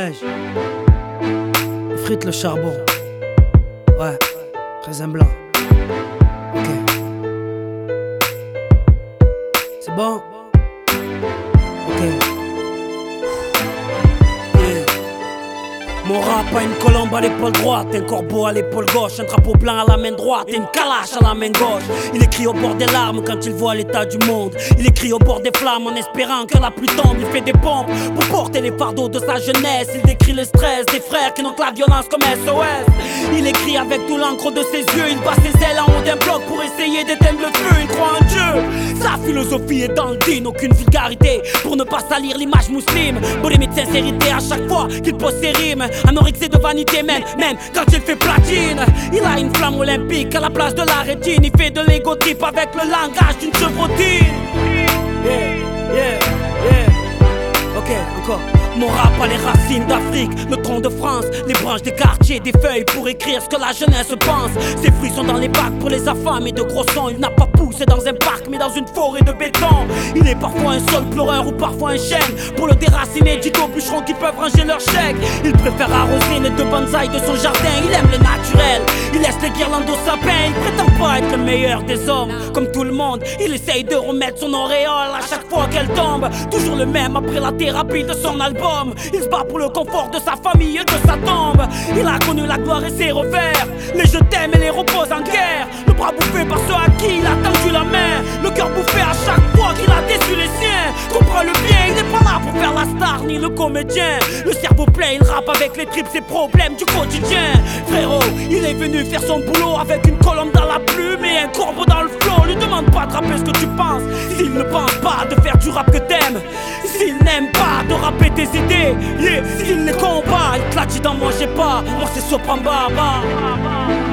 neige. Frite le charbon. Ouais, raisin blanc. Ok. C'est bon? Ok. Mon rap a une colombe à l'épaule droite, un corbeau à l'épaule gauche, un drapeau blanc à la main droite et une calache à la main gauche. Il écrit au bord des larmes quand il voit l'état du monde. Il écrit au bord des flammes en espérant que la pluie tombe. Il fait des pompes pour porter les fardeaux de sa jeunesse. Il décrit le stress des frères qui n'ont que la violence comme SOS. Il écrit avec tout l'encre de ses yeux. Il bat ses ailes en haut d'un bloc pour essayer d'éteindre le feu. Il croit en Dieu. Sa philosophie est dans le din, aucune vulgarité pour ne pas salir l'image musulmane. Bolémie de sincérité à chaque fois qu'il pose ses rimes. Anorexie de vanité même quand il fait platine. Il a une flamme olympique à la place de la rétine. Il fait de l'ego trip avec le langage d'une chevrotine. Ok, encore. Mon rap a les racines d'Afrique, le tronc de France, les branches des quartiers, des feuilles pour écrire ce que la jeunesse pense. Ses fruits sont dans les bacs pour les affamés de gros sons. Il n'a pas poussé dans un parc mais dans une forêt de béton. Il est parfois un sol pleureur ou parfois un chêne. Pour le déraciner, dit aux bûcherons qui peuvent ranger leurs chèques. Il préfère arroser les deux bonsaïs de son jardin. Il aime le naturel, il laisse les guirlandes au sapin. Il prétend pas être le meilleur des hommes. Comme tout le monde, il essaye de remettre son auréole à chaque fois qu'elle tombe. Toujours le même après la thérapie de son album. Il se bat pour le confort de sa famille et de sa tombe. Il a connu la gloire et ses revers, les je t'aime et les repose en guerre. Le bras bouffé par ceux à qui il a tendu la main. Le cœur bouffé à chaque fois qu'il a déçu les siens. Comprends le bien, il n'est pas là pour faire la star ni le comédien. Le cerveau plein, il rappe avec les tripes, ses problèmes du quotidien. Frérot, il est venu faire son boulot avec une colombe dans la plume et un corbeau dans le flot. Lui demande pas de rapper ce que tu penses s'il ne pense pas de faire du rap que t'aimes. S'il n'aime pas de rapper tes idées, s'il les combat, il te l'a dit d'en manger pas. Moi c'est Sopran Baba.